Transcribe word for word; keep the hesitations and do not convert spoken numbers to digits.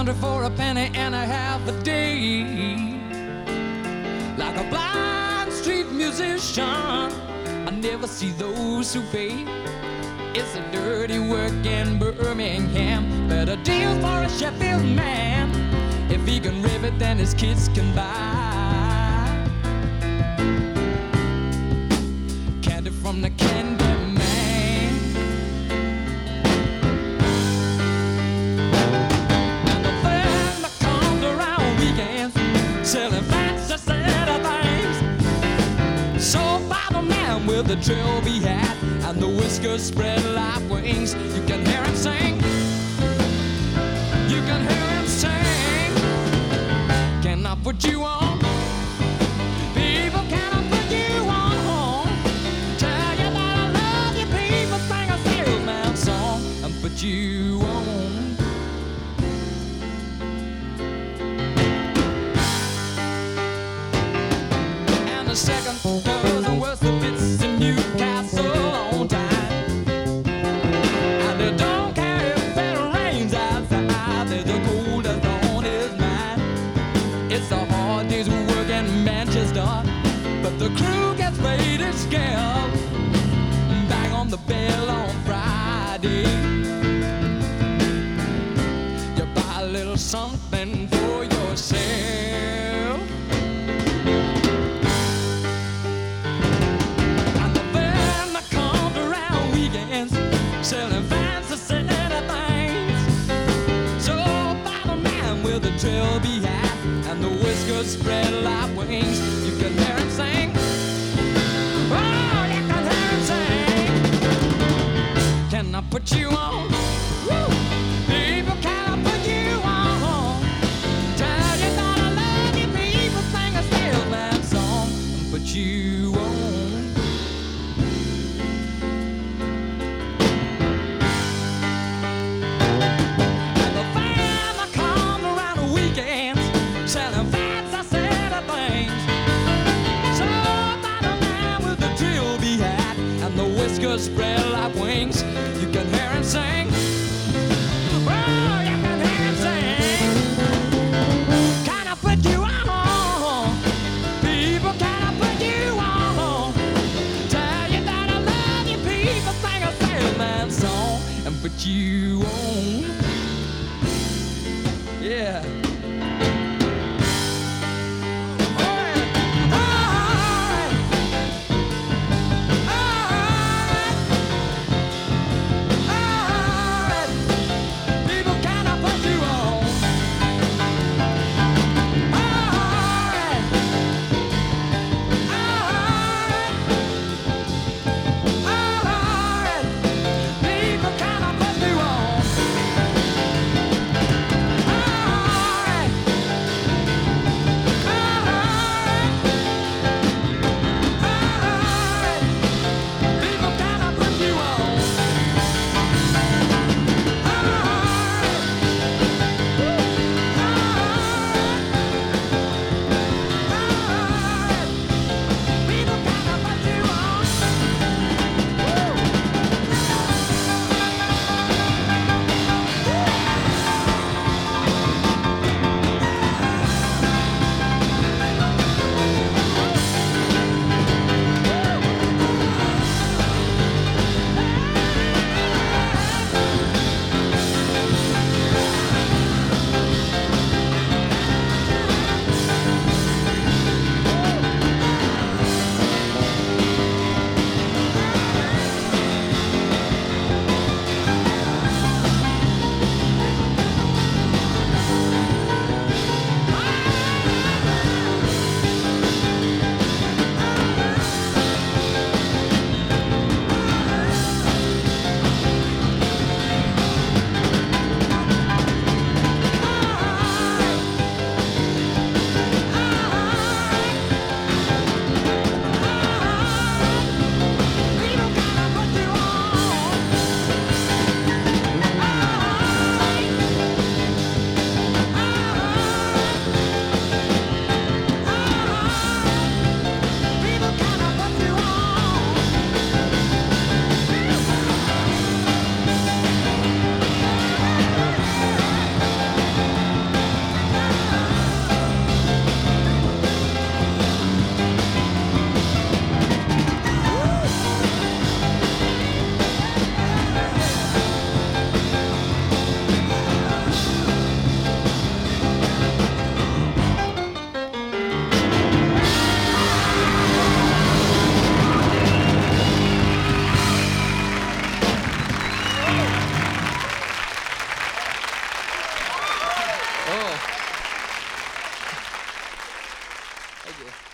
country for a penny and a half a day. Like a blind street musician, I never see those who pay. It's a dirty work in Birmingham, but a deal for a Sheffield man. If he can rip it, then his kids can buy candy from the candy man. And the friend that comes around weekends selling fancy set of things, sold by the man with the trilby hat and the whiskers spread like wings. You can hear him sing, you can hear him sing. Can I put you on? People, can I put you on? Tell you that I love you, people, sing a salesman song and put you on. And the second dozen worth of bits in Newcastle on time. And they don't care if it rains outside, there's the coldest on his mind. It's a hard day's work in Manchester, but the crew gets paid its scale. Bang on the bell on Friday. You buy a little something for yourself. And the band that comes around weekends selling fancy set of things, sold by the man with the trilby hat and the whiskers spread like wings. You can hear him sing, oh, you can hear him sing. Can I put you on? Woo! People, can I put you on? Tell you that I love you, people, sing a salesman song and put you on. And the band that comes around the weekends selling fancy set of things, sold by the man with the trilby hat and the whiskers spread like wings. You can hear him sing, oh, you can hear him sing. Can I put you on? People, can I put you on? Tell you that I love you, people, sing a salesman song and put you on. Yeah. Thank you.